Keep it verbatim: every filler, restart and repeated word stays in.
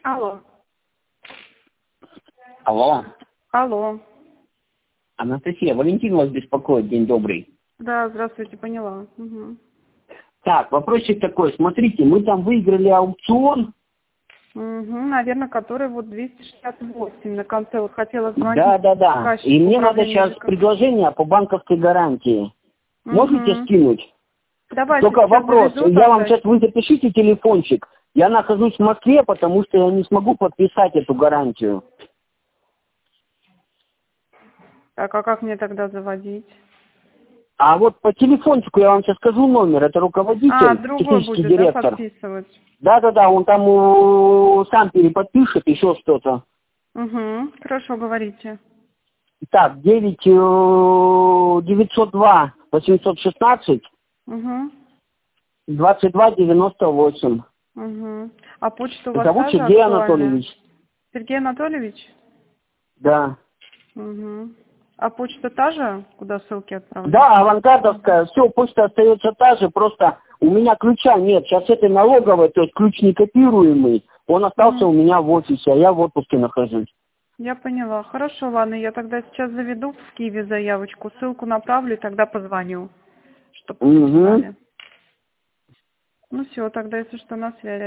Алло. Алло. Алло. Анастасия, Валентин вас беспокоит. День добрый. Да, здравствуйте, поняла. Угу. Так, вопросик такой. Смотрите, мы там выиграли аукцион. Угу, наверное, который вот двести шестьдесят восемь на конце. Вот хотела звонить. Да, да, да. И мне надо сейчас ЖКХ. предложение по банковской гарантии. Угу. Можете скинуть? Давайте. Только вопрос. Заведу, Я вам тогда. сейчас, вы запишите телефончик. Я нахожусь в Москве, потому что я не смогу подписать эту гарантию. Так, а как мне тогда заводить? А вот по телефончику я вам сейчас скажу номер. Это руководитель, А, другой технический будет, да, директор. подписывать? Да-да-да, он там э, сам переподпишет еще что-то. Угу, хорошо, говорите. Так, девять девятьсот два восемьсот шестнадцать Угу, двадцать два девяносто восемь. угу. А почта у вас Зовут та же Сергей актуальная? Анатольевич. Сергей Анатольевич? Да. Угу. А почта та же, куда ссылки отправлять? Да, авангардовская. Все, почта остается та же, просто у меня ключа нет. Сейчас этой налоговой, то есть ключ не копируемый, он остался Угу. у меня в офисе, а я в отпуске нахожусь. Я поняла. Хорошо, ладно, я тогда сейчас заведу в Киеве заявочку, ссылку направлю и тогда позвоню, чтобы Угу. Ну все, тогда, если что, на связи.